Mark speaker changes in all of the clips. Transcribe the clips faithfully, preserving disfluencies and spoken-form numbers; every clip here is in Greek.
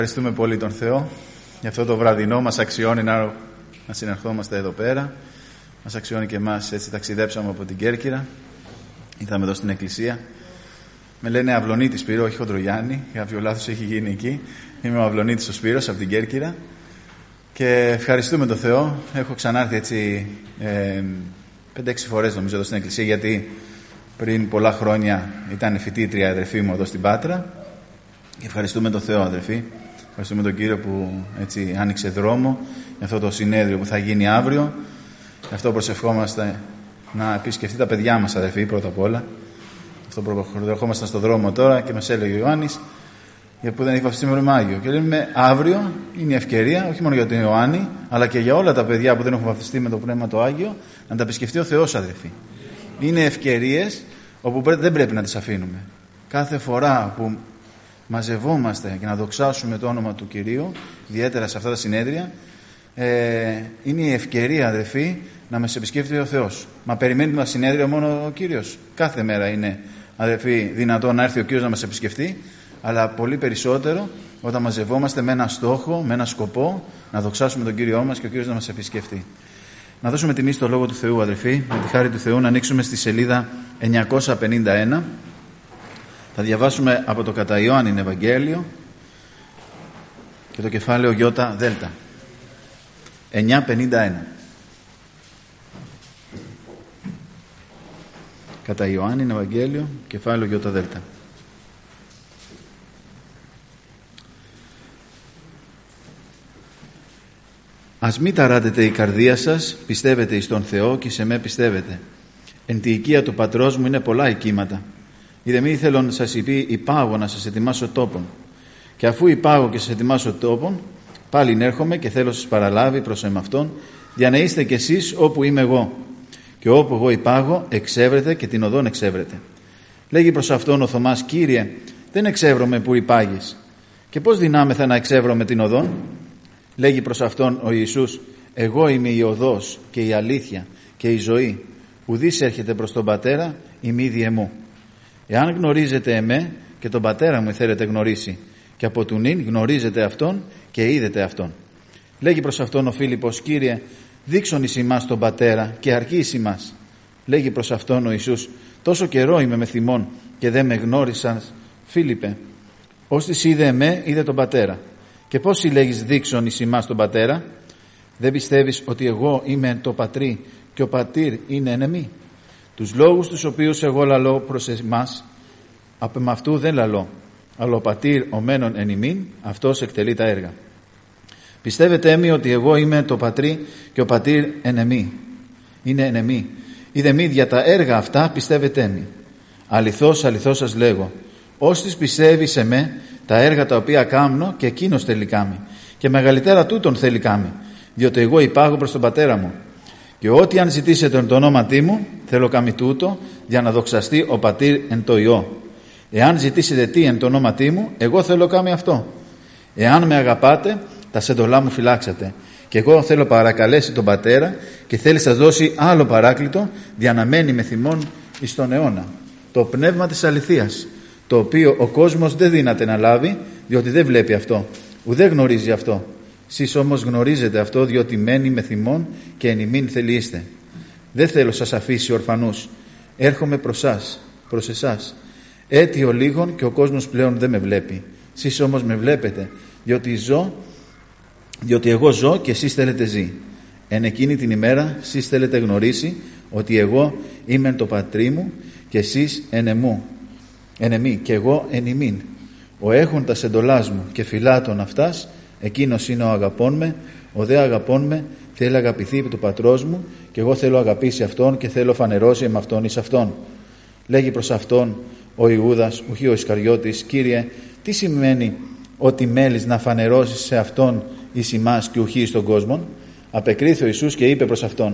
Speaker 1: Ευχαριστούμε πολύ τον Θεό για αυτό το βραδινό. Μας αξιώνει να, να συνερχόμαστε εδώ πέρα. Μας αξιώνει και εμάς. Έτσι ταξιδέψαμε από την Κέρκυρα. Ήρθαμε εδώ στην εκκλησία. Με λένε Αυλονίτης Σπύρο, όχι Χοντρογιάννη. Κάποιο λάθος έχει γίνει εκεί. Είμαι ο Αυλονίτης ο Σπύρος από την Κέρκυρα. Και ευχαριστούμε τον Θεό. Έχω ξανάρθει έτσι ε, πέντε-έξι φορές νομίζω εδώ στην εκκλησία, γιατί πριν πολλά χρόνια ήταν φοιτήτρια αδερφή μου εδώ στην Πάτρα. Και ευχαριστούμε τον Θεό, αδερφή. Ευχαριστούμε τον Κύριο που έτσι άνοιξε δρόμο για αυτό το συνέδριο που θα γίνει αύριο. Γι' αυτό προσευχόμαστε να επισκεφτεί τα παιδιά μας, αδερφοί, πρώτα απ' όλα. Αυτό προχωρόμασταν στον δρόμο τώρα και μας έλεγε ο Ιωάννης, για που δεν έχει βαφτιστεί με Άγιο. Και λέμε αύριο είναι η ευκαιρία, όχι μόνο για τον Ιωάννη, αλλά και για όλα τα παιδιά που δεν έχουν βαφτιστεί με το Πνεύμα το Άγιο, να τα επισκεφτεί ο Θεός, αδερφοί. Είναι ευκαιρίες όπου δεν πρέπει να τις αφήνουμε. Κάθε φορά που μαζευόμαστε για να δοξάσουμε το όνομα του Κυρίου, ιδιαίτερα σε αυτά τα συνέδρια, ε, είναι η ευκαιρία, αδερφοί, να μας επισκέφτει ο Θεός. Μα περιμένει τα συνέδρια μόνο ο Κύριος? Κάθε μέρα είναι, αδερφοί, δυνατό να έρθει ο Κύριος να μας επισκεφτεί, αλλά πολύ περισσότερο όταν μαζευόμαστε με ένα στόχο, με ένα σκοπό, να δοξάσουμε τον Κύριό μας και ο Κύριος να μας επισκεφτεί. Να δώσουμε τιμή στο Λόγο του Θεού, αδερφοί, με τη χάρη του Θεού, να ανοίξουμε στη σελίδα εννιακόσια πενήντα ένα. Θα διαβάσουμε από το κατά Ιωάννην Ευαγγέλιο και το κεφάλαιο Ιώτα Δέλτα. εννιακόσια πενήντα ένα. Κατά Ιωάννην Ευαγγέλιο, κεφάλαιο Ιώτα Δέλτα. Ας μη ταράτετε η καρδία σας, πιστεύετε εις τον Θεό και σε με πιστεύετε. Εν τη οικία του πατρός μου είναι πολλά οικίματα. Είδε μη θέλω να σας είπε υπάγω να σας ετοιμάσω τόπον. Και αφού υπάγω και σας ετοιμάσω τόπον, πάλι έρχομαι και θέλω σας παραλάβει προς εμαυτόν, για να είστε κι εσείς όπου είμαι εγώ. Και όπου εγώ υπάγω, εξεύρετε και την οδόν εξεύρετε. Λέγει προς αυτόν ο Θωμάς, Κύριε, δεν εξεύρωμε που υπάγεις. Και πώς δυνάμεθα να εξεύρωμε την οδόν? Λέγει προς αυτόν ο Ιησούς, εγώ είμαι η οδός και η αλήθεια και η ζωή. Ουδής έρχεται προς τον Πατέρα ημίδη εμού. Εάν γνωρίζετε εμέ και τον Πατέρα μου θέλετε γνωρίσει, και από του νυν γνωρίζετε αυτόν και είδετε αυτόν. Λέγει προς αυτόν ο Φίλιππος, Κύριε, δείξον εις ημάς τον Πατέρα και αρκεί εις ημάς. Λέγει προς αυτόν ο Ιησούς, τόσο καιρό είμαι με θυμών και δεν με γνώρισαν, Φίλιππε. Ώστις είδε εμέ, είδε τον Πατέρα. Και πώς συλλέγεις δείξον εις ημάς τον Πατέρα? Δεν πιστεύεις ότι εγώ είμαι το πατρί και ο πατήρ είναι εν εμή? Τους λόγους τους οποίους εγώ λαλώ προς εμάς, απ' αυτού δεν λαλώ, αλλά ο πατήρ ο μένων εν ημίν, αυτός εκτελεί τα έργα. Πιστεύετε έμοι ότι εγώ είμαι το πατρί και ο πατήρ εν εμή, είναι εν εμή. Είδε μη για τα έργα αυτά πιστεύετε έμοι. Αληθώς, αληθώς σας λέγω, ώστις πιστεύει σε με, τα έργα τα οποία κάμνω και εκείνος θέλει κάμει, και μεγαλύτερα τούτον θέλει κάμει, διότι εγώ υπάγω προς τον Πατέρα μου. Και ό,τι αν ζητήσετε εν το ονόματί μου, θέλω κάμει τούτο, για να δοξαστεί ο πατήρ εν το Υιό. Εάν ζητήσετε τι εν το ονόματί μου, εγώ θέλω κάμει αυτό. Εάν με αγαπάτε, τα σεντολά μου φυλάξατε. Και εγώ θέλω παρακαλέσει τον Πατέρα και θέλει σας δώσει άλλο παράκλητο, για να μένει με θυμόν εις τον αιώνα. Το πνεύμα της αληθείας, το οποίο ο κόσμος δεν δύναται να λάβει, διότι δεν βλέπει αυτό, ουδέ γνωρίζει αυτό. Σεις όμως γνωρίζετε αυτό, διότι μένει με θυμόν και εν ημίν θελείστε. Δεν θέλω σας αφήσει ορφανούς, έρχομαι προς σας, προς εσάς. Αίτιο λίγον και ο κόσμος πλέον δεν με βλέπει. Σεις όμως με βλέπετε, διότι ζω, διότι εγώ ζω και εσείς θέλετε ζει. Εν εκείνη την ημέρα εσείς θέλετε γνωρίσει ότι εγώ είμαι το πατρί μου και εσείς εν εμού. Εν εμή και εγώ εν ημίν. Ο έχων τα εντολάς μου και φυλάτων αυτάς, εκείνος είναι ο αγαπών με, ο δε αγαπών με θέλει αγαπηθεί επί του πατρός μου, και εγώ θέλω αγαπήσει αυτόν και θέλω φανερώσει με αυτόν εις αυτόν. Λέγει προς αυτόν ο Ιούδας, ουχή ο Ισκαριώτης, Κύριε, τι σημαίνει ότι μέλεις να φανερώσεις σε αυτόν εις ημάς και ουχή στον κόσμο? Απεκρίθη ο Ιησούς και είπε προς αυτόν,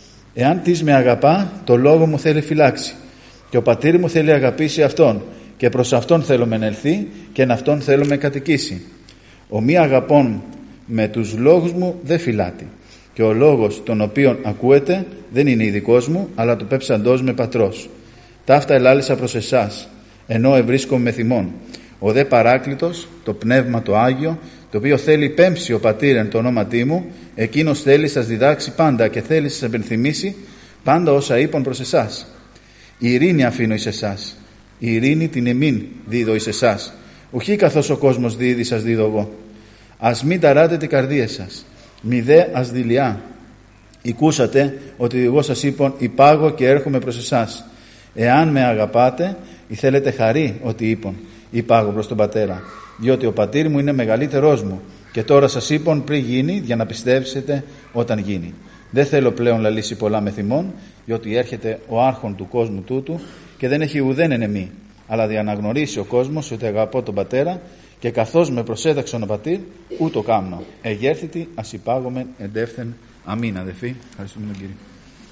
Speaker 1: εάν τις με αγαπά, το λόγο μου θέλει φυλάξει, και ο πατήρ μου θέλει αγαπήσει αυτόν, και προς αυτόν θέλω με ελθεί και εν αυτόν θέλω με κατοικήσει. Ο μη αγαπών με τους λόγους μου δεν φυλάται, και ο λόγος τον οποίον ακούετε δεν είναι ειδικός μου, αλλά του πέψαντός με πατρός. Ταύτα ελάλησα προς εσάς, ενώ ευρίσκομαι με θυμών, Ο δε Παράκλητος, το Πνεύμα το Άγιο, το οποίο θέλει πέμψει ο Πατήρ εν το ονόματί μου, εκείνος θέλει σας διδάξει πάντα και θέλει σας επενθυμίσει πάντα όσα είπαν προς εσάς. Η ειρήνη αφήνω εις εσάς, η ειρήνη την εμήν δίδω εις εσάς. Ουχή καθώς ο κόσμος δίδει σας δίδω εγώ. Ας μην ταράτετε οι καρδίες σας, μη δε ασδηλιά. Οικούσατε ότι εγώ σας είπων υπάγω και έρχομαι προς εσάς. Εάν με αγαπάτε ή θέλετε χαρί ότι είπων υπάγω προς τον Πατέρα, διότι ο Πατήρ μου είναι μεγαλύτερός μου και τώρα σας είπων πριν γίνει για να πιστεύσετε όταν γίνει. Δεν θέλω πλέον λαλήσει πολλά με θυμών, διότι έρχεται ο άρχον του κόσμου τούτου και δεν έχει ουδέν ενεμή, αλλά διαναγνωρίσει ο κόσμος ότι αγαπώ τον Πατέρα και καθώς με προσέταξον ο Πατήρ ούτω κάμνω. Εγέρθητη ας υπάγομεν εντεύθεν. Αμήν, αδελφοί. Ευχαριστούμε τον Κύριο.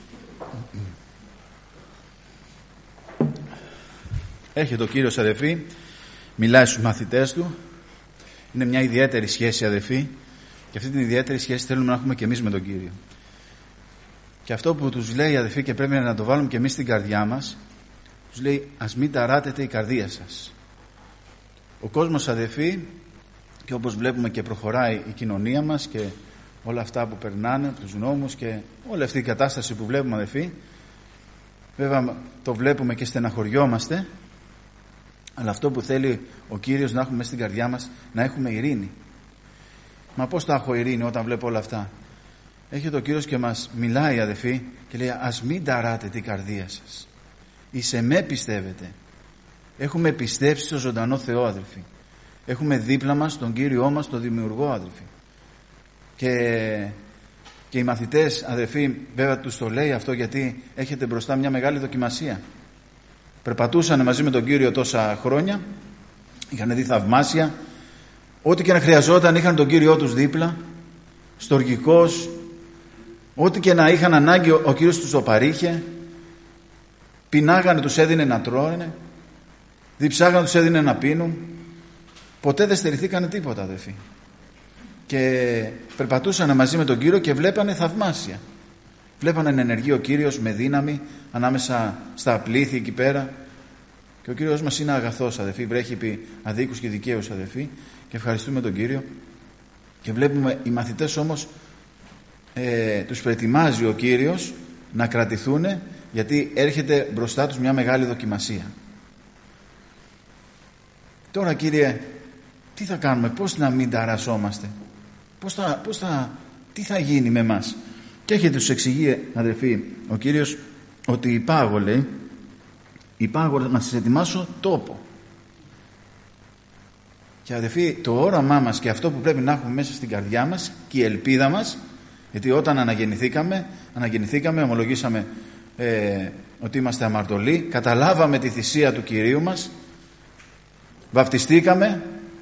Speaker 1: Έρχεται ο Κύριος, αδελφοί, μιλάει στους μαθητές του. Είναι μια ιδιαίτερη σχέση, αδελφοί, και αυτή την ιδιαίτερη σχέση θέλουμε να έχουμε και εμείς με τον Κύριο. Και αυτό που τους λέει, αδελφοί, και πρέπει να το βάλουμε και εμείς στην καρδιά μας, τους λέει ας μην ταράτετε η καρδία σας. Ο κόσμος, αδελφοί, και όπως βλέπουμε και προχωράει η κοινωνία μας και όλα αυτά που περνάνε, τους νόμους και όλη αυτή η κατάσταση που βλέπουμε, αδελφοί, βέβαια το βλέπουμε και στεναχωριόμαστε, αλλά αυτό που θέλει ο Κύριος να έχουμε μέσα στην καρδιά μας, να έχουμε ειρήνη. Μα πώς θα έχω ειρήνη όταν βλέπω όλα αυτά? Έχει ο Κύριος και μας μιλάει, αδελφοί, και λέει ας μην ταράτε την καρδία σας. Εις εμέ πιστεύετε. Έχουμε πιστέψει στο ζωντανό Θεό, αδελφοί. Έχουμε δίπλα μας τον Κύριό μας, τον Δημιουργό, αδελφοί. Και, και οι μαθητές, αδελφοί, βέβαια τους το λέει αυτό γιατί έχετε μπροστά μια μεγάλη δοκιμασία. Περπατούσαν μαζί με τον Κύριο τόσα χρόνια, είχαν δει θαυμάσια, ό,τι και να χρειαζόταν είχαν τον Κύριό τους δίπλα, στοργικός, ό,τι και να είχαν ανάγκη ο, ο Κύριος τους το παρήχε, πεινάγανε, τους έδινε να τρώνε, διψάγανε, τους έδινε να πίνουν, ποτέ δεν στερηθήκανε τίποτα, αδελφοί. Και περπατούσαν μαζί με τον Κύριο και βλέπανε θαυμάσια. Βλέπανε να ενεργεί ο Κύριος με δύναμη ανάμεσα στα πλήθη εκεί πέρα. Και ο Κύριος μας είναι αγαθός, αδελφοί, βρέχει επί αδίκους και δικαίους, αδελφοί, και ευχαριστούμε τον Κύριο. Και βλέπουμε οι μαθητές όμως ε, τους προετοιμάζει ο Κύριος να κρατηθούν, γιατί έρχεται μπροστά τους μια μεγάλη δοκιμασία. Τώρα, Κύριε, τι θα κάνουμε, πώς να μην ταρασσόμαστε, πώς θα, πώς θα, τι θα γίνει με εμάς? Και έχετε τους εξηγεί, αδελφοί, ο Κύριος ότι υπάγω, λέει, υπάγω να σας ετοιμάσω τόπο. Και αδελφοί, το όραμά μας και αυτό που πρέπει να έχουμε μέσα στην καρδιά μας και η ελπίδα μας, γιατί όταν αναγεννηθήκαμε, αναγεννηθήκαμε, ομολογήσαμε ε, ότι είμαστε αμαρτωλοί, καταλάβαμε τη θυσία του Κυρίου μας, βαφτιστήκαμε,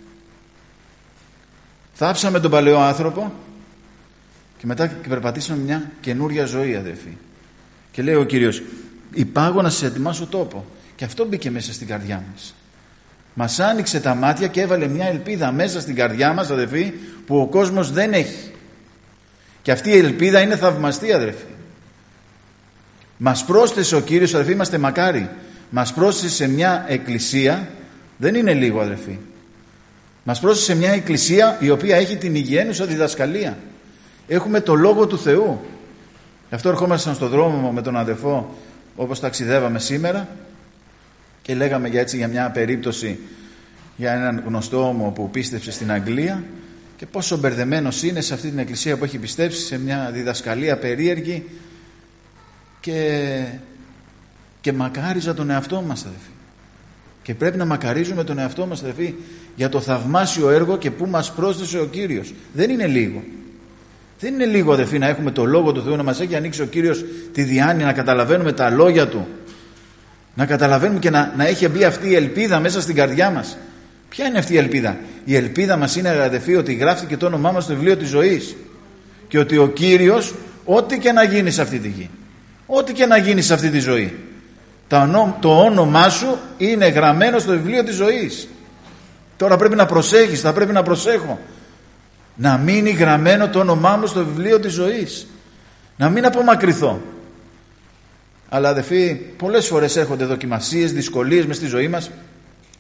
Speaker 1: θάψαμε τον παλαιό άνθρωπο και μετά και περπατήσαμε μια καινούρια ζωή, αδελφοί. Και λέει ο Κύριος, υπάγω να σας ετοιμάσω τόπο. Και αυτό μπήκε μέσα στην καρδιά μας. Μας άνοιξε τα μάτια και έβαλε μια ελπίδα μέσα στην καρδιά μας, αδελφοί, που ο κόσμος δεν έχει. Και αυτή η ελπίδα είναι θαυμαστή, αδελφοί. Μας πρόσθεσε ο Κύριος, αδελφοί, είμαστε μακάρι, μας πρόσθεσε σε μια εκκλησία, δεν είναι λίγο, αδελφοί. Μας πρόσθεσε σε μια εκκλησία η οποία έχει την υγιαίνουσα διδασκαλία. Έχουμε το Λόγο του Θεού. Γι' αυτό ερχόμασταν στον δρόμο με τον αδελφό, όπως ταξιδεύαμε σήμερα, και λέγαμε για έτσι για μια περίπτωση για έναν γνωστό μου που πίστεψε στην Αγγλία και πόσο μπερδεμένος είναι σε αυτή την εκκλησία που έχει πιστέψει σε μια διδασκαλία περίεργη, και, και μακάριζα τον εαυτό μας, αδελφοί. Και πρέπει να μακαρίζουμε τον εαυτό μας, αδελφοί, για το θαυμάσιο έργο και που μας πρόσθεσε ο Κύριος. Δεν είναι λίγο. Δεν είναι λίγο, αδελφοί, να έχουμε το Λόγο του Θεού, να μας έχει ανοίξει ο Κύριος τη διάνοια, να καταλαβαίνουμε τα λόγια Του, να καταλαβαίνουμε και να, να έχει μπει αυτή η ελπίδα μέσα στην καρδιά μας. Ποια είναι αυτή η ελπίδα? Η ελπίδα μας είναι, αδελφοί, ότι γράφτηκε το όνομά μας στο βιβλίο της ζωής και ότι ο Κύριος, ό,τι και να γίνει σε αυτή τη γη, ό,τι και να γίνει σε αυτή τη ζωή, το όνομά σου είναι γραμμένο στο βιβλίο της ζωής. Τώρα πρέπει να προσέχεις, θα πρέπει να προσέχω να μείνει γραμμένο το όνομά μου στο βιβλίο της ζωής, να μην απομακρυνθώ. Αλλά, αδελφοί, πολλές φορές έρχονται δοκιμασίες, δυσκολίες μες στη ζωή μας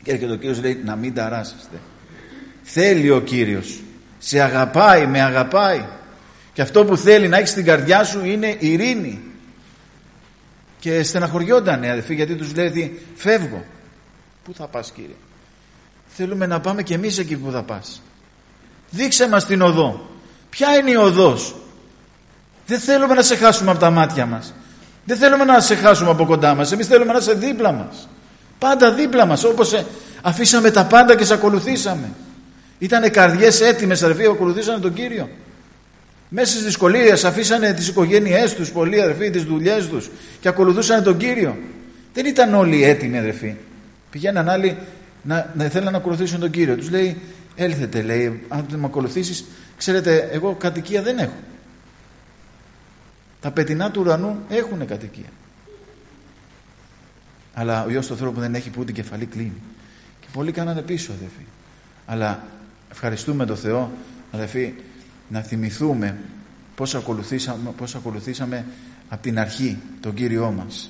Speaker 1: Και έρχεται ο Κύριος, λέει, να μην ταράσσεστε. Θέλει ο Κύριος, σε αγαπάει, με αγαπάει, και αυτό που θέλει να έχεις στην καρδιά σου είναι ειρήνη. Και στεναχωριότανε αδελφοί, γιατί τους λέει, φεύγω. Πού θα πας, Κύριε? Θέλουμε να πάμε κι εμείς εκεί που θα πας. Δείξε μας την οδό. Ποια είναι η οδός? Δεν θέλουμε να σε χάσουμε από τα μάτια μας. Δεν θέλουμε να σε χάσουμε από κοντά μας. Εμείς θέλουμε να είσαι δίπλα μας. Πάντα δίπλα μας. Όπως αφήσαμε τα πάντα και σε ακολουθήσαμε. Ήτανε καρδιές έτοιμες αδελφοί, ακολουθήσανε τον Κύριο. Μέσα στις δυσκολίες αφήσανε τις οικογένειές τους, πολλοί αδελφοί, τις δουλειές τους, και ακολουθούσαν τον Κύριο. Δεν ήταν όλοι έτοιμοι αδελφοί. Πηγαίναν άλλοι να, να θέλουν να ακολουθήσουν τον Κύριο. Τους λέει, έλθετε, λέει, αν δεν με ακολουθήσεις, ξέρετε, εγώ κατοικία δεν έχω. Τα πετεινά του ουρανού έχουν κατοικία. Αλλά ο Υιός του ανθρώπου δεν έχει, που ούτε κεφαλή κλείνει. Και πολλοί κάνανε πίσω αδελφοί. Αλλά ευχαριστούμε τον Θεό αδελφοί, να θυμηθούμε πώς ακολουθήσαμε, πώς ακολουθήσαμε από την αρχή τον Κύριό μας.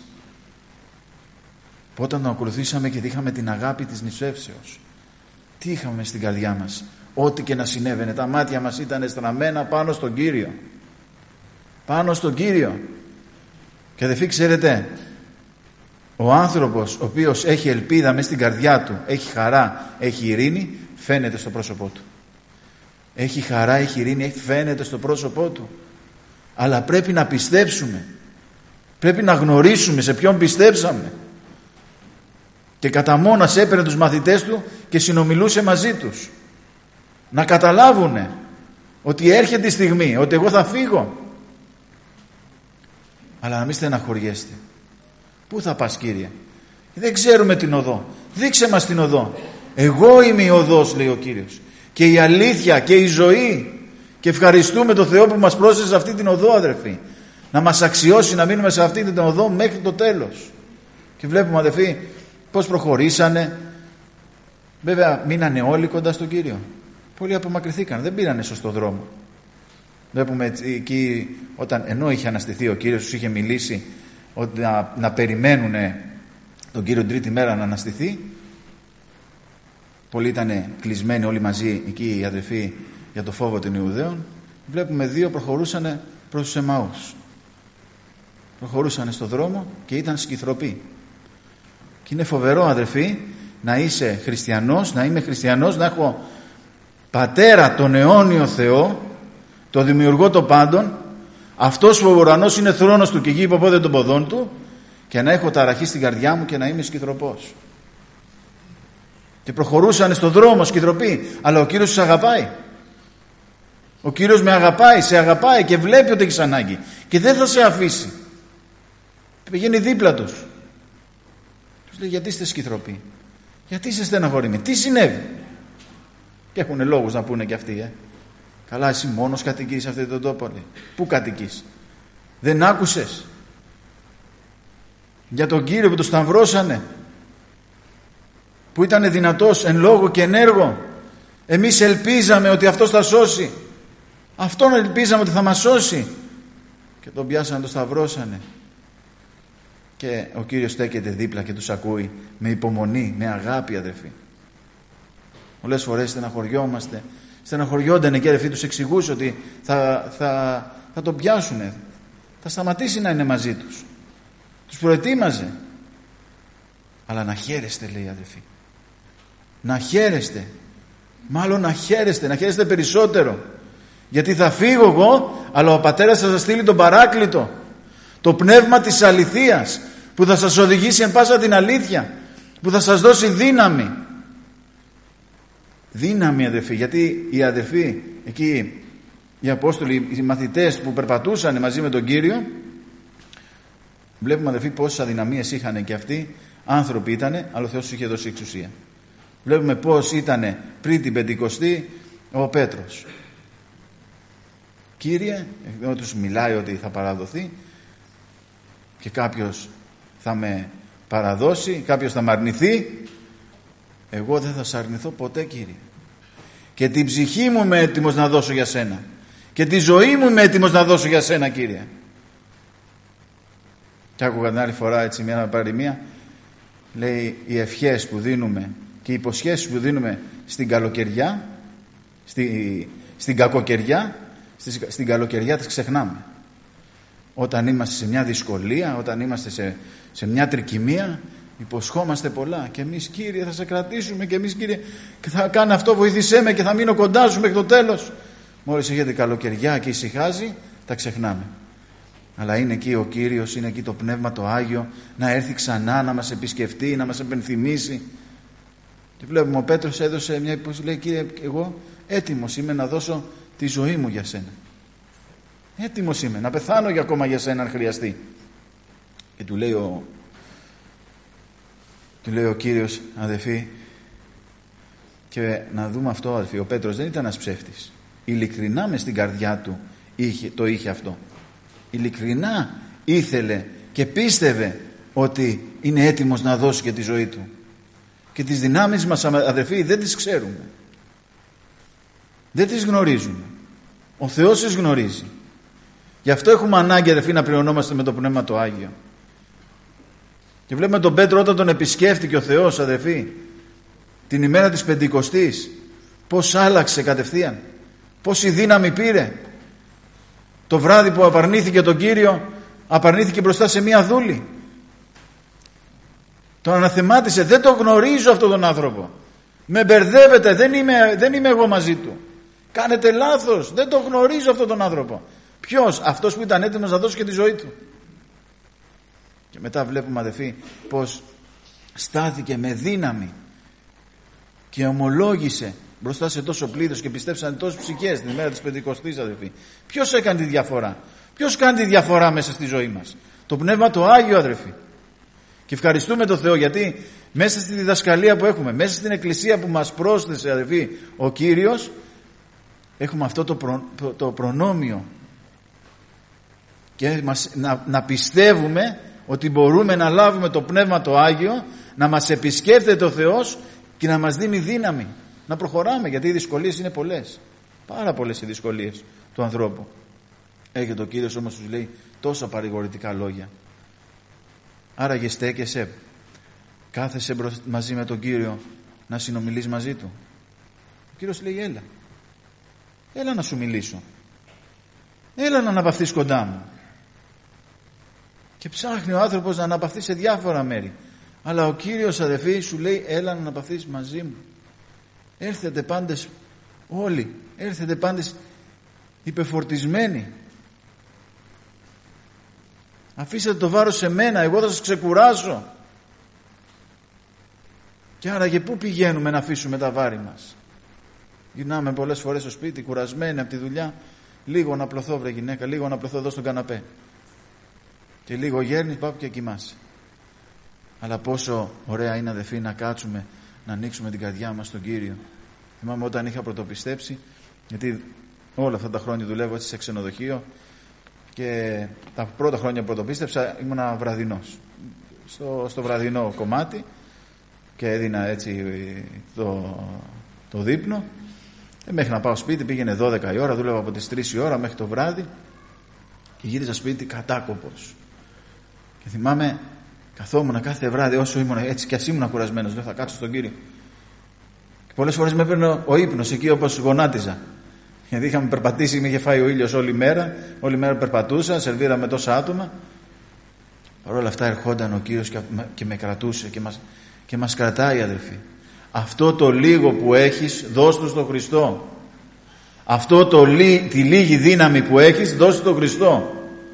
Speaker 1: Όταν τον ακολουθήσαμε και είχαμε την αγάπη της νηψεύσεως. Τι είχαμε στην καρδιά μας? Ό,τι και να συνέβαινε, τα μάτια μας ήταν στραμμένα πάνω στον Κύριο. Πάνω στον Κύριο. Και αδελφοί, ξέρετε, ο άνθρωπος ο οποίος έχει ελπίδα μέσα στην καρδιά του, έχει χαρά, έχει ειρήνη, φαίνεται στο πρόσωπό του. Έχει χαρά, έχει ειρήνη, φαίνεται στο πρόσωπό του. Αλλά πρέπει να πιστέψουμε. Πρέπει να γνωρίσουμε σε ποιον πιστέψαμε. Και κατά μόνας έπαιρνε τους μαθητές του και συνομιλούσε μαζί τους. Να καταλάβουνε ότι έρχεται η στιγμή, ότι εγώ θα φύγω. Αλλά να μην στεναχωριέστε. Πού θα πας, Κύριε? Δεν ξέρουμε την οδό. Δείξε μας την οδό. Εγώ είμαι η οδός, λέει ο Κύριος, και η αλήθεια και η ζωή. Και ευχαριστούμε τον Θεό που μας πρόσθεσε σε αυτή την οδό αδερφοί. Να μας αξιώσει να μείνουμε σε αυτή την οδό μέχρι το τέλος. Και βλέπουμε αδερφοί πώς προχωρήσανε. Βέβαια μείνανε όλοι κοντά στον Κύριο. Πολλοί απομακρυνθήκαν, δεν πήρανε σωστό δρόμο. Βλέπουμε εκεί, όταν ενώ είχε αναστηθεί ο Κύριος, τους είχε μιλήσει ότι να, να περιμένουν τον Κύριο την τρίτη μέρα να αναστηθεί. Πολλοί ήταν κλεισμένοι όλοι μαζί εκεί οι αδελφοί για το φόβο των Ιουδαίων. Βλέπουμε δύο προχωρούσαν προς τους Εμαούς. Προχωρούσαν στο δρόμο και ήταν σκυθροποί. Και είναι φοβερό αδελφοί να είσαι χριστιανός, να είμαι χριστιανός, να έχω πατέρα τον αιώνιο Θεό, το δημιουργό των πάντων, αυτός που ο ουρανός είναι θρόνος του και γη υποπόδια των ποδών του, και να έχω ταραχή στην καρδιά μου και να είμαι σκυθροπός. Και προχωρούσαν στον δρόμο σκυθροποί, αλλά ο Κύριος τους αγαπάει. Ο Κύριος με αγαπάει, σε αγαπάει και βλέπει ότι έχεις ανάγκη και δεν θα σε αφήσει. Πηγαίνει δίπλα τους. Τους λέει, γιατί είστε σκυθροποί? Γιατί είστε στεναχωρημένοι? Τι συνέβη? Και έχουν λόγους να πούνε και αυτοί. Ε. Καλά, εσύ μόνος κατοικείς σε αυτόν τον τόπο? Λέει. Πού κατοικείς? Δεν άκουσες για τον Κύριο που τον σταυρώσανε, που ήταν δυνατός εν λόγω και εν έργο? Εμείς ελπίζαμε ότι αυτός θα σώσει. Αυτόν ελπίζαμε ότι θα μας σώσει. Και τον πιάσανε, τον σταυρώσανε. Και ο Κύριος στέκεται δίπλα και τους ακούει με υπομονή, με αγάπη αδερφοί. Πολλές φορές στεναχωριόμαστε. Στεναχωριόντανε και αδερφοί, τους εξηγούσε ότι θα, θα, θα τον πιάσουνε. Θα σταματήσει να είναι μαζί τους. Τους προετοίμαζε. Αλλά να χαίρεστε, λέει αδερφοί. Να χαίρεστε. Μάλλον να χαίρεστε, να χαίρεστε περισσότερο. Γιατί θα φύγω εγώ, αλλά ο Πατέρας θα σας στείλει τον Παράκλητο, το πνεύμα της αληθείας, που θα σας οδηγήσει εν πάσα την αλήθεια, που θα σας δώσει δύναμη. Δύναμη αδερφοί, γιατί οι αδερφοί εκεί, οι Απόστολοι, οι μαθητές που περπατούσαν μαζί με τον Κύριο, βλέπουμε αδερφοί πόσες αδυναμίες είχαν και αυτοί, άνθρωποι ήτανε, αλλά ο Θεός τους είχε δώσει εξουσία. Βλέπουμε πώς ήτανε πριν την Πεντηκοστή ο Πέτρος. Κύριε, ενώ τους μιλάει ότι θα παραδοθεί και κάποιος θα με παραδώσει, κάποιος θα με αρνηθεί, εγώ δεν θα σε αρνηθώ ποτέ, Κύριε. Και την ψυχή μου είμαι έτοιμος να δώσω για σένα και τη ζωή μου είμαι έτοιμος να δώσω για σένα, Κύριε. Και άκουγα την άλλη φορά έτσι μια παροιμία, λέει, οι ευχές που δίνουμε Και οι υποσχέσεις που δίνουμε στην καλοκαιριά, στη, στην κακοκαιριά, στη, στην καλοκαιριά τις ξεχνάμε. Όταν είμαστε σε μια δυσκολία, όταν είμαστε σε, σε μια τρικυμία, υποσχόμαστε πολλά. Και εμείς, Κύριε, θα σε κρατήσουμε, και εμείς, Κύριε, και θα κάνω αυτό, βοήθησέ με και θα μείνω κοντά σου μέχρι το τέλος. Μόλις έχετε καλοκαιριά και ησυχάζει, τα ξεχνάμε. Αλλά είναι εκεί ο Κύριος, είναι εκεί το Πνεύμα το Άγιο να έρθει ξανά, να μας επισκεφτεί, να μας επενθυμίσει. Και βλέπουμε ο Πέτρος έδωσε μια υπόσχεση, λέει, Κύριε, εγώ έτοιμος είμαι να δώσω τη ζωή μου για σένα. Έτοιμος είμαι να πεθάνω για ακόμα για σένα αν χρειαστεί. Και του λέει ο, του λέει ο Κύριος, αδελφοί, και να δούμε αυτό, αδελφοί, ο Πέτρος δεν ήταν ένας ψεύτης. Ειλικρινά μες στην καρδιά του είχε, το είχε αυτό. Ειλικρινά ήθελε και πίστευε ότι είναι έτοιμος να δώσει και τη ζωή του. Και τις δυνάμεις μας, αδελφοί, δεν τις ξέρουμε. Δεν τις γνωρίζουμε. Ο Θεός τις γνωρίζει. Γι' αυτό έχουμε ανάγκη, αδελφοί, να πληρωνόμαστε με το Πνεύμα το Άγιο. Και βλέπουμε τον Πέτρο όταν τον επισκέφτηκε ο Θεός, αδελφοί, την ημέρα της Πεντηκοστής, πώς άλλαξε κατευθείαν, πόση δύναμη πήρε. Το βράδυ που απαρνήθηκε τον Κύριο, απαρνήθηκε μπροστά σε μία δούλη. Τον αναθεμάτισε, δεν τον γνωρίζω αυτόν τον άνθρωπο. Με μπερδεύετε, δεν είμαι, δεν είμαι εγώ μαζί του. Κάνετε λάθος, δεν τον γνωρίζω αυτόν τον άνθρωπο. Ποιος? Αυτός που ήταν έτοιμος να δώσει και τη ζωή του. Και μετά βλέπουμε, αδελφοί, πως στάθηκε με δύναμη και ομολόγησε μπροστά σε τόσο πλήθος και πιστέψαν τόσες ψυχές την ημέρα της Πεντηκοστής, αδελφοί. Ποιος έκανε τη διαφορά? Ποιος κάνει τη διαφορά μέσα στη ζωή μας? Το Πνεύμα το Άγιο, αδελφοί. Και ευχαριστούμε τον Θεό, γιατί μέσα στη διδασκαλία που έχουμε, μέσα στην εκκλησία που μας πρόσθεσε, αδελφοί, ο Κύριος, έχουμε αυτό το, προ, το προνόμιο και μας, να, να πιστεύουμε ότι μπορούμε να λάβουμε το Πνεύμα το Άγιο, να μας επισκέφτεται ο Θεός και να μας δίνει δύναμη να προχωράμε, γιατί οι δυσκολίες είναι πολλές, πάρα πολλές οι δυσκολίες του ανθρώπου. Έρχεται ο Κύριος όμως, τους λέει τόσα παρηγορητικά λόγια. Άραγε στέκεσαι, κάθεσαι μαζί με τον Κύριο να συνομιλείς μαζί του? Ο Κύριος λέει, έλα, έλα να σου μιλήσω, έλα να αναπαυθείς κοντά μου. Και ψάχνει ο άνθρωπος να αναπαυθεί σε διάφορα μέρη, αλλά ο Κύριος, αδελφοί, σου λέει, έλα να αναπαυθείς μαζί μου. Έρθετε πάντες όλοι, έρθετε πάντες υπεφορτισμένοι. Αφήσετε το βάρος σε μένα, εγώ θα σας ξεκουράσω. Και άραγε πού πηγαίνουμε να αφήσουμε τα βάρη μας? Γυρνάμε πολλές φορές στο σπίτι κουρασμένοι από τη δουλειά. Λίγο να πλωθώ, βρε γυναίκα, λίγο να πλωθώ εδώ στον καναπέ. Και λίγο γέρνεις, πάω και κοιμάσαι. Αλλά πόσο ωραία είναι, αδελφοί, να κάτσουμε, να ανοίξουμε την καρδιά μας στον Κύριο. Θυμάμαι όταν είχα πρωτοπιστέψει, γιατί όλα αυτά τα χρόνια δουλεύω έτσι σε ξενοδοχείο, και τα πρώτα χρόνια που πρωτοπίστεψα ήμουνα βραδινός. Στο, στο βραδινό κομμάτι και έδινα έτσι το, το δείπνο. Ε, μέχρι να πάω σπίτι πήγαινε δώδεκα η ώρα, δούλευα από τις τρεις η ώρα μέχρι το βράδυ και γύριζα σπίτι κατάκοπος. Και θυμάμαι, καθόμουν κάθε βράδυ όσο ήμουν έτσι, κι ας ήμουν κουρασμένος, λέω θα κάτσω στον Κύριο. Και πολλές φορές με έπαιρνε ο ύπνος εκεί όπως γονάτιζα. Γιατί είχαμε περπατήσει, με είχε φάει ο ήλιος όλη μέρα, όλη μέρα περπατούσα, σερβίραμε τόσα άτομα. Παρ' όλα αυτά ερχόταν ο Κύριος και με κρατούσε και μας, και μας κρατάει, αδελφοί. Αυτό το λίγο που έχεις, δώσ' του στον Χριστό. Αυτό το, τη λίγη δύναμη που έχεις, δώσ' του στον Χριστό.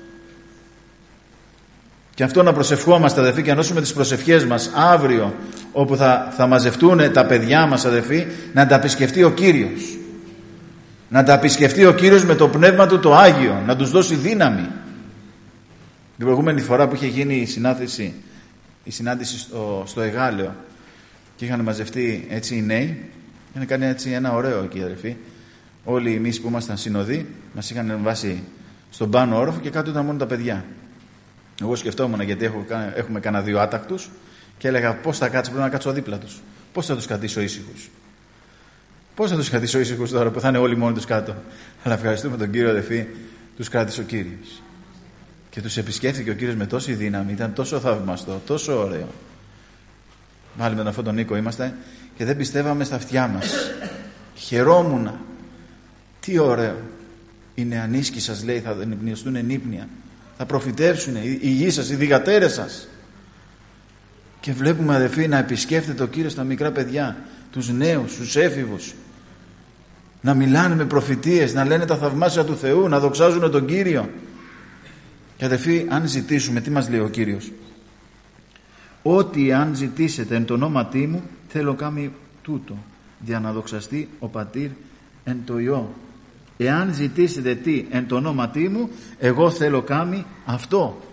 Speaker 1: Και αυτό να προσευχόμαστε, αδελφοί, και να δώσουμε τις προσευχές μας αύριο, όπου θα, θα μαζευτούν τα παιδιά μας, αδελφοί, να τα επισκεφτεί ο Κύριος. Να τα επισκεφτεί ο Κύριος με το Πνεύμα Του το Άγιο, να τους δώσει δύναμη. Την προηγούμενη φορά που είχε γίνει η συνάντηση, η συνάντηση στο, στο Εγάλεο και είχαν μαζευτεί έτσι οι νέοι, είχαν κάνει έτσι ένα ωραίο εκεί, αδελφοί. Όλοι εμείς που ήμασταν συνοδοί μας είχαν βάσει στον πάνω όροφο και κάτω ήταν μόνο τα παιδιά. Εγώ σκεφτόμουν, γιατί έχω, έχουμε κανένα δύο άτακτους, και έλεγα πώς θα κάτσω, πρέπει να κάτσω δίπλα τους. Πώς θα τους κρατήσω ήσυχους. Πώς θα τους κρατήσω ήσυχους τώρα που θα είναι όλοι μόνοι τους κάτω? Αλλά ευχαριστούμε τον Κύριο, αδελφοί, τους κράτησε ο Κύριος. Και τους επισκέφθηκε ο Κύριος με τόση δύναμη, ήταν τόσο θαυμαστό, τόσο ωραίο. Πάλι με τον αυτόν τον Νίκο είμαστε και δεν πιστεύαμε στα αυτιά μας. Χαιρόμουνα. Τι ωραίο. Οι νεανίσκοι σας, λέει, θα εμπνευστούν ενύπνια. Θα προφητεύσουν οι γη σας, οι διγατέρες σας. Και βλέπουμε, αδελφοί, να επισκέφτεται ο Κύριος τα μικρά παιδιά, τους νέους, τους έφηβους, να μιλάνε με προφητείες, να λένε τα θαυμάσια του Θεού, να δοξάζουν τον Κύριο. Και αδελφοί, αν ζητήσουμε, τι μας λέει ο Κύριος? Ό,τι αν ζητήσετε εν το ονόματί μου, θέλω κάμει τούτο, για να δοξαστεί ο Πατήρ εν το Υιό. Εάν ζητήσετε τι εν το ονόματί μου, εγώ θέλω κάμει αυτό.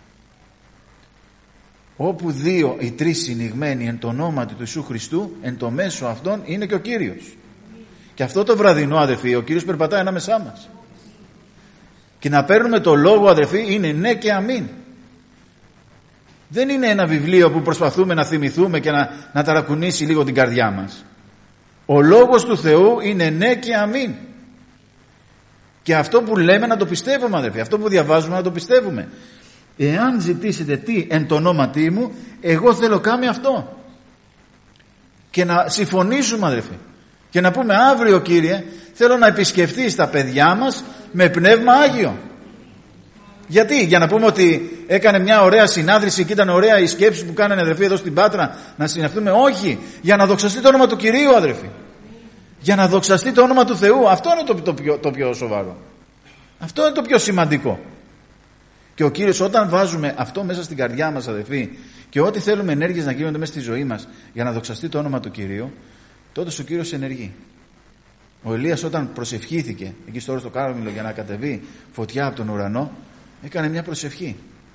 Speaker 1: Όπου δύο ή τρεις συνηγμένοι εν το ονόματι του Ιησού Χριστού, εν το μέσο αυτών είναι και ο Κύριος. Και αυτό το βραδινό, αδελφοί, ο Κύριος περπατάει ανάμεσά μας. Και να παίρνουμε το λόγο, αδελφοί, είναι ναι και αμήν. Δεν είναι ένα βιβλίο που προσπαθούμε να θυμηθούμε και να, να ταρακουνήσει λίγο την καρδιά μας. Ο λόγος του Θεού είναι ναι και αμήν. Και αυτό που λέμε να το πιστεύουμε, αδελφοί, αυτό που διαβάζουμε να το πιστεύουμε. Εάν ζητήσετε τι εν το ονόματί μου, εγώ θέλω κάμει αυτό. Και να συμφωνήσουμε, αδελφοί, και να πούμε αύριο, Κύριε, θέλω να επισκεφτείς τα παιδιά μας με πνεύμα Άγιο. Γιατί? Για να πούμε ότι έκανε μια ωραία συνάδρυση και ήταν ωραία η σκέψη που κάνανε, αδελφοί, εδώ στην Πάτρα, να συνεχθούμε? Όχι, για να δοξαστεί το όνομα του Κυρίου, αδελφοί. Για να δοξαστεί το όνομα του Θεού. Αυτό είναι το, το, πιο, το πιο σοβαρό. Αυτό είναι το πιο σημαντικό. Και ο Κύριος, όταν βάζουμε αυτό μέσα στην καρδιά μας, αδελφοί, και ό,τι θέλουμε ενέργειες να γίνονται μέσα στη ζωή μας για να δοξαστεί το όνομα του Κυρίου, τότε ο Κύριος ενεργεί. Ο Ηλίας, όταν προσευχήθηκε εκεί στο όρος του Κάρμελο για να κατεβεί φωτιά από τον ουρανό, έκανε μια προσευχή.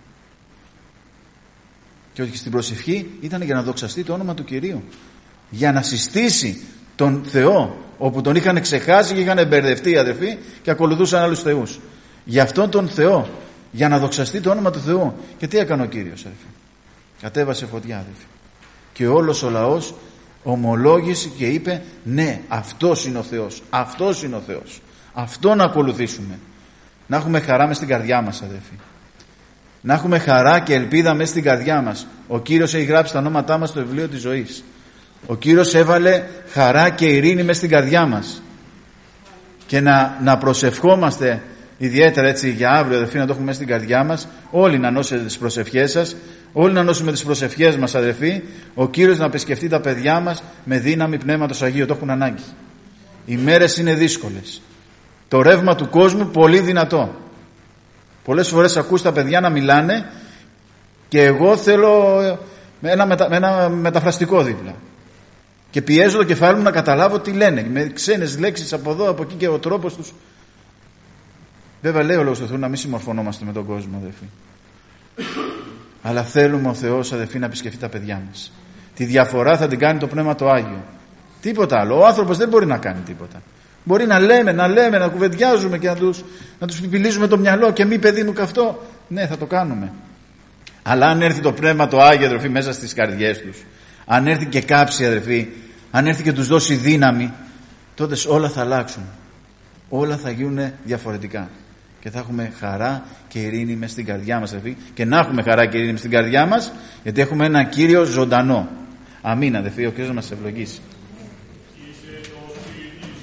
Speaker 1: Και ότι στην προσευχή ήταν για να δοξαστεί το όνομα του Κυρίου. Για να συστήσει τον Θεό, όπου τον είχαν ξεχάσει και είχαν μπερδευτεί, αδελφοί, και ακολουθούσαν άλλους θεούς. Για αυτόν τον Θεό, για να δοξαστεί το όνομα του Θεού. Και τι έκανε ο Κύριος, αδελφοί? Κατέβασε φωτιά, αδελφοί. Και όλος ο λαός ομολόγησε και είπε, ναι, αυτός είναι ο Θεός, αυτός είναι ο Θεός, αυτόν να ακολουθήσουμε. Να έχουμε χαρά μες στην καρδιά μας, αδελφοί. Να έχουμε χαρά και ελπίδα μες στην καρδιά μας. Ο Κύριος έχει γράψει τα ονόματά μας στο βιβλίο της ζωής. Ο Κύριος έβαλε χαρά και ειρήνη μες στην καρδιά μας. Και να, να προσευχόμαστε ιδιαίτερα έτσι για αύριο, αδελφοί, να το έχουμε μέσα στην καρδιά μας. Όλοι να νόσετε τις προσευχές σας, όλοι να νόσουμε τις προσευχές μας, αδελφοί. Ο Κύριος να επισκεφτεί τα παιδιά μας με δύναμη Πνεύματος Αγίου. Το έχουν ανάγκη. Οι μέρες είναι δύσκολες. Το ρεύμα του κόσμου πολύ δυνατό. Πολλές φορές ακούς τα παιδιά να μιλάνε και εγώ θέλω με ένα, μετα, με ένα μεταφραστικό δίπλα. Και πιέζω το κεφάλι μου να καταλάβω τι λένε. Με ξένες λέξεις από εδώ, από εκεί, και ο τρόπος τους. Βέβαια λέει ο Λόγος του Θεού να μην συμμορφωνόμαστε με τον κόσμο, αδελφοί. Αλλά θέλουμε ο Θεός, αδελφοί, να επισκεφτεί τα παιδιά μας. Τη διαφορά θα την κάνει το Πνεύμα το Άγιο. Τίποτα άλλο. Ο άνθρωπος δεν μπορεί να κάνει τίποτα. Μπορεί να λέμε, να λέμε, να κουβεντιάζουμε και να τους, να τους πιπιλίζουμε το μυαλό και μη παιδί μου καυτό. Ναι, θα το κάνουμε. Αλλά αν έρθει το Πνεύμα το Άγιο, αδελφοί, μέσα στις καρδιές τους, αν έρθει και κάψει, αδελφοί, αν έρθει και τους δώσει δύναμη, τότε όλα θα αλλάξουν. Όλα θα γίνουν διαφορετικά. Και θα έχουμε χαρά και ειρήνη μες στην καρδιά μας, αδελφοί. Και να έχουμε χαρά και ειρήνη μες στην καρδιά μας, γιατί έχουμε ένα Κύριο ζωντανό. Αμήν, αδελφοί, ο Κύριος μας ευλογήσει.